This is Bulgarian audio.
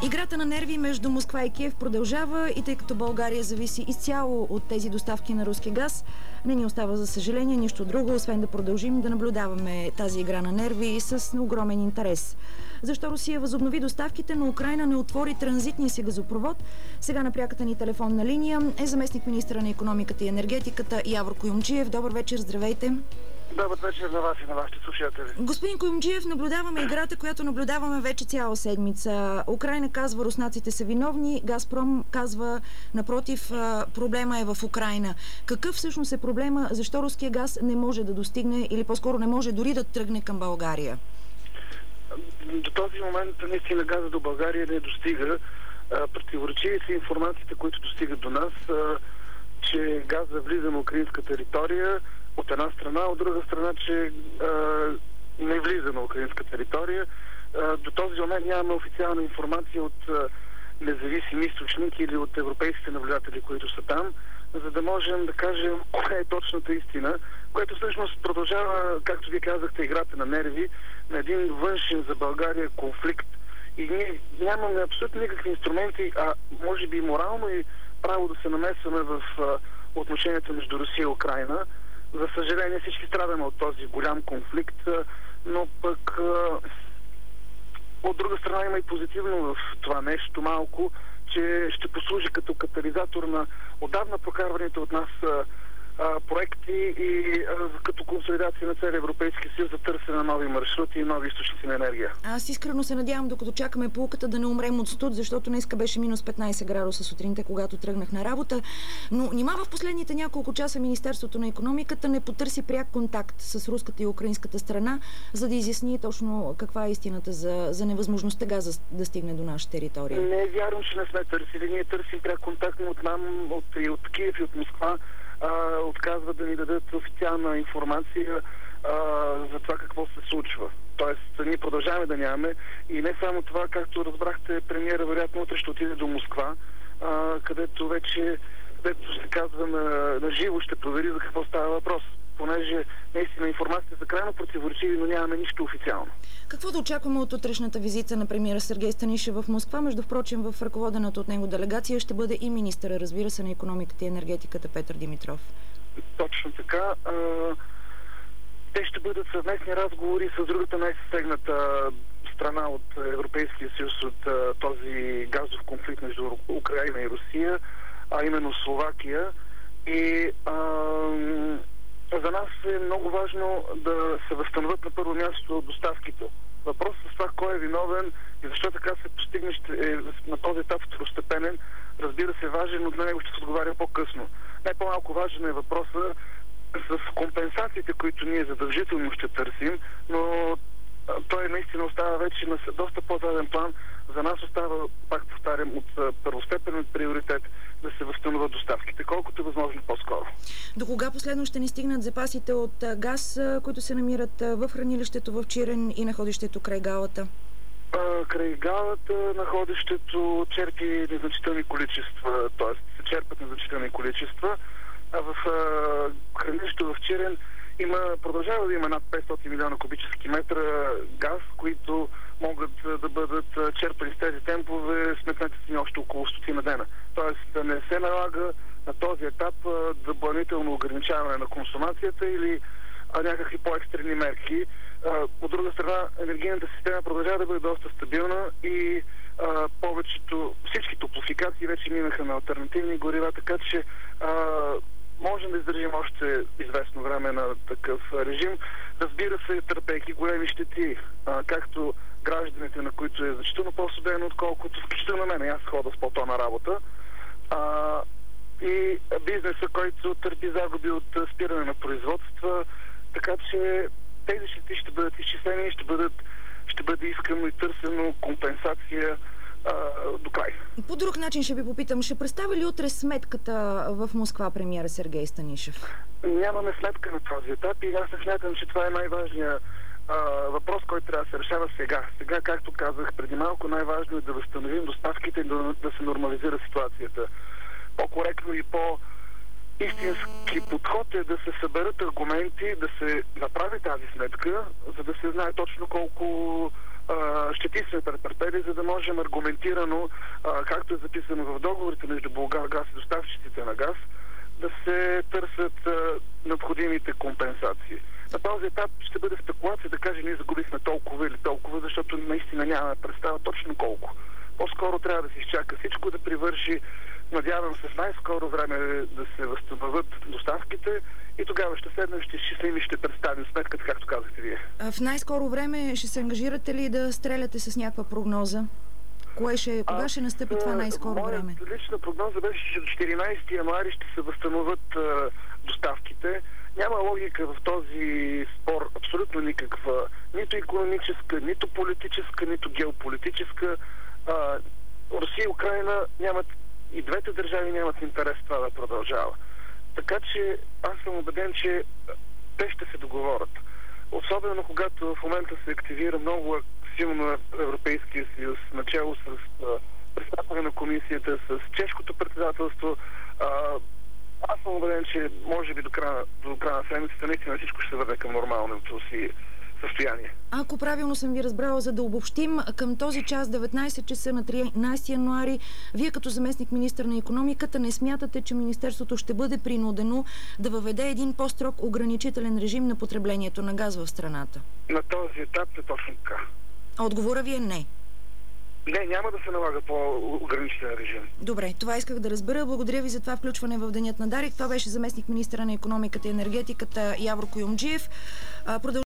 Играта на нерви между Москва и Киев продължава и тъй като България зависи изцяло от тези доставки на руски газ, не ни остава за съжаление нищо друго, освен да продължим да наблюдаваме тази игра на нерви с огромен интерес. Защо Русия възобнови доставките, но Украйна не отвори транзитния си газопровод? Сега на пряката ни телефонна линия е заместник-министъра на икономиката и енергетиката Явор Куюмджиев. Добър вечер, здравейте! Добър вечер на вас и на вашите слушатели. Господин Куюмджиев, наблюдаваме играта, която наблюдаваме вече цяла седмица. Украйна казва, руснаците са виновни, Газпром казва, напротив, проблема е в Украйна. Какъв всъщност е проблема? Защо руския газ не може да достигне или по-скоро не може дори да тръгне към България? До този момент наистина газа до България не достига. Противоречиви са информациите, които достигат до нас, че газа влиза на украинска територия от една страна, от друга страна, че не влиза на украинска територия. До този момент нямаме официална информация от независими източники или от европейските наблюдатели, които са там, за да можем да кажем коя е точната истина, което всъщност продължава, както вие казахте, играта на нерви на един външен за България конфликт. И ние нямаме абсолютно никакви инструменти, а може би морално и право да се намесваме в отношенията между Русия и Украйна. За съжаление всички страдаме от този голям конфликт, но пък от друга страна има и позитивно в това нещо малко, че ще послужи като катализатор на отдавна прокарваните от нас проекти и като консолидация на целия Европейски съюз за търсене на нови маршрути и нови източници на енергия. Аз искрено се надявам, докато чакаме поуката, да не умрем от студ, защото днеска беше минус 15 градуса сутринта, когато тръгнах на работа. Но нима в последните няколко часа Министерството на икономиката не потърси пряк контакт с руската и украинската страна, за да изясни точно каква е истината за невъзможността газа да стигне до наша територия. Не, вярвам, че не сме търсили. Ние търсим пряк контакт от нам, от Киев и от Москва. Отказват да ни дадат официална информация за това какво се случва. Тоест, ние продължаваме да нямаме и не само това, както разбрахте, премиера вероятно утре ще отиде до Москва, където вече, където се казва на живо, ще провери за какво става въпрос. Понеже наистина информацията са крайно противоречиви, но нямаме нищо официално. Какво да очакваме от утрешната визита на премиера Сергей Станишев в Москва? Между впрочем, в ръководената от него делегация ще бъде и министъра, разбира се, на икономиката и енергетиката Петър Димитров. Точно така. Те ще бъдат съвместни разговори с другата най-съсегната страна от Европейския съюз от този газов конфликт между Украйна и Русия, а именно Словакия. И за нас е много важно да се възстановят на първо място доставките. Въпросът с това кой е виновен и защо така се постигне на този етап второстепенен, разбира се, важен, но на него ще се отговаря по-късно. Най-по-малко важен е въпросът с компенсациите, които ние задължително ще търсим, но той наистина остава вече на доста по-заден план. За нас остава, пак повтарям, от първостепенен приоритет да се възстановят доставките, колкото е възможно по-скоро. До кога последно ще ни стигнат запасите от газ, които се намират в хранилището в Чирен и находището край Галата? Край Галата находището черпи незначителни количества, т.е. се черпат незначителни количества, а в хранилището в Чирен продължава да има над 500 милиона кубически метра газ, които могат да бъдат черпани с тези темпове, сметнете си още около 100 дена. Тоест да не се налага на този етап допълнително ограничаване на консумацията или някакви по-екстрени мерки. От друга страна, енергийната система продължава да бъде доста стабилна и всички топлофикации вече минаха на алтернативни горива, така че можем да издържим още известно време на такъв режим. Разбира се, търпейки големи щети, както гражданите, на които е значително по-студено, отколкото включително на мен. Аз хода с по-то на работа. И бизнеса, който търпи загуби от спиране на производства. Така че тези щети ще бъдат изчислени, ще бъде искано и търсено компенсация до край. По друг начин ще ви попитам, ще представи ли утре сметката в Москва премиера Сергей Станишев? Нямаме сметка на този етап и аз не смятам, че това е най-важният въпрос, който трябва да се решава сега. Сега, както казах преди малко, най-важно е да възстановим доставките и да се нормализира ситуацията. По-коректно и истински подход е да се съберат аргументи, да се направи тази сметка, за да се знае точно колко щети сме претърпели, за да можем аргументирано, както е записано в договорите между Булгаргаз и доставчиците на газ, да се търсят необходимите компенсации. На този етап ще бъде спекулация да каже, ние загубихме толкова или толкова, защото наистина нямаме представа точно колко. По-скоро трябва да се изчака всичко, да привърши, надявам се в най-скоро време да се възстановят доставките и тогава ще седнем, ще изчислим и ще представим сметката, както казахте вие. В най-скоро време ще се ангажирате ли да стреляте с някаква прогноза? Кога ще настъпи това най-скоро време? Моята лична прогноза беше, че до 14 януари ще се възстановят доставките. Няма логика в този спор, абсолютно никаква, нито икономическа, нито политическа, нито геополитическа. Русия и Украйна нямат, и двете държави нямат интерес това да продължава. Така че аз съм убеден, че те ще се договорят. Особено когато в момента се активира много силно Европейския съюз, начало с председателя на комисията, с чешкото председателство. Аз съм убеден, че може би до края на седмицата наистина всичко ще се върне към нормалното си състояние. Ако правилно съм ви разбрала, за да обобщим, към този час, 19 часа на 13 януари, вие като заместник-министър на икономиката не смятате, че министерството ще бъде принудено да въведе един по-строг ограничителен режим на потреблението на газ в страната? На този етап е точно така. Отговора ви е не. Не, няма да се налага по-ограничителен режим. Добре, това исках да разбера. Благодаря ви за това включване в Денят на Дарик. Това беше заместник-министъра на икономиката и енергетиката Явор Куюмджиев.